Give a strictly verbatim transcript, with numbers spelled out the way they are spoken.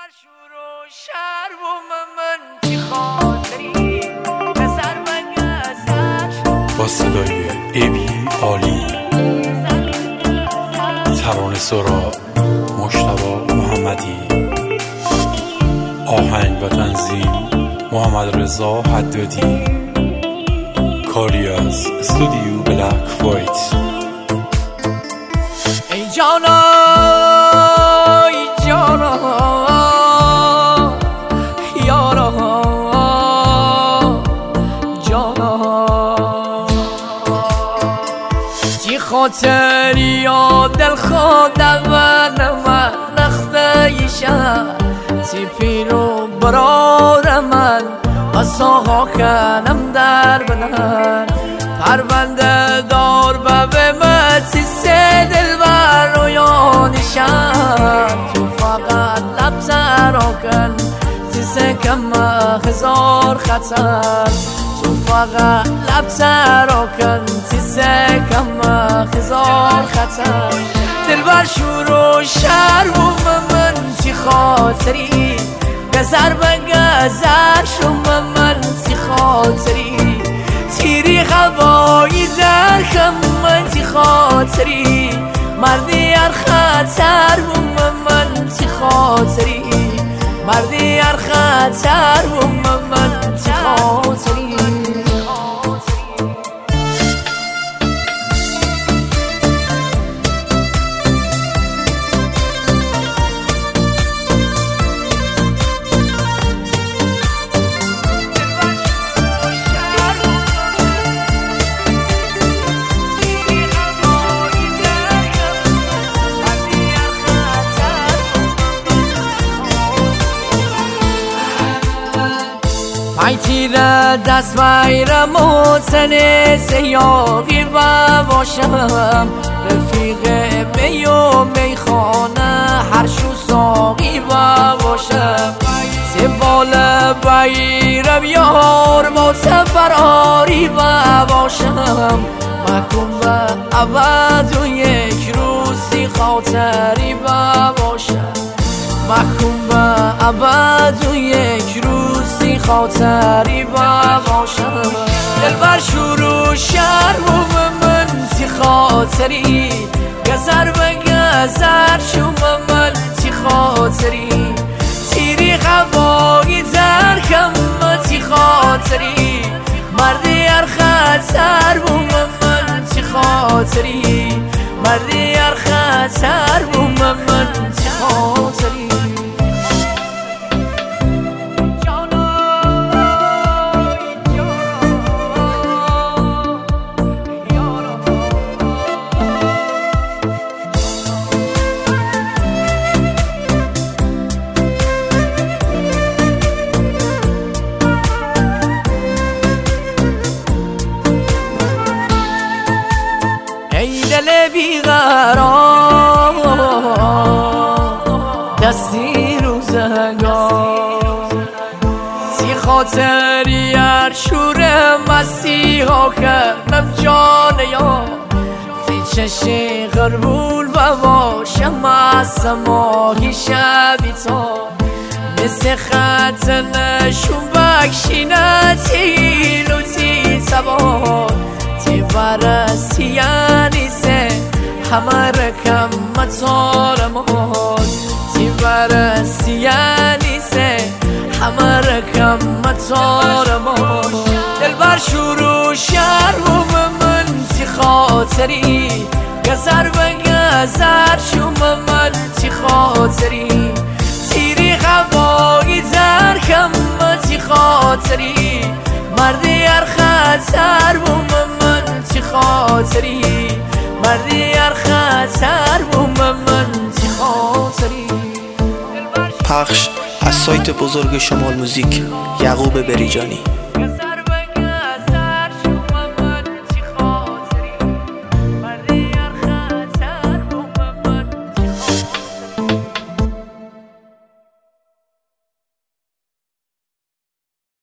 شور و شر و من چی خاطری بسر بگذر با صدای ابی عالی ترانه سرا مجتبی محمدی، آهنگ و تنظیم محمد رضا حدادی، کاری از استودیو بلک وایت. ای جانا ای جانا یارا جانا چی خاطری یا دل خودم من نخته ایشم چی پیرو برار من اصاها کنم در بدن پرونده دار به متی سه دل بر رویانشم تو فقط لب ترا کن سه کم هزار خطر تو فقط لب ترا کن سه کم هزار خطر دل بر شور و شر و من چی خاطری گذر بگذر شما من چی خاطری تیری هوایی در کم من چی خاطری مردی هر خطر و من چی خاطری مردی هر خطر و من چی خاطری ای تیر دست بیرم و تن سیاقی و باشم رفیق می و میخانه هر شو ساقی و باشم سبال بیرم یار با سفراری و باشم مکن و عبد و یک روزی خاطری و باشم مکن و عبد و یک روزی خاطری با باشم دل بر شور و شر و من چی خاطری گذر بگذر شما من چی خاطری تیری هوایی در کم چی خاطری مردی هر خطر و من چی خاطری مردی هر خطر و من چی خاطری دل بیقرار دستی روزگار سی خاطری هر شور مسیحا کنم جان یا تی چشی غربول و باشم از سماهی شبی تا مثل خط نشون بکشینه تی لوتی تبار تی ورسی یعنی سه همه رکم مطار مال تی ورسی یعنی سه همه رکم مطار مال دل بر شور و شر و من تی خاطری گذر بگذر شما من تی خاطری تیری هوایی در کم تی خاطری مردی هر خطر و من چی خاطری مردی هر خطر و من چی خاطری پخش از سایت بزرگ شمال موزیک یعقوب بریجانی.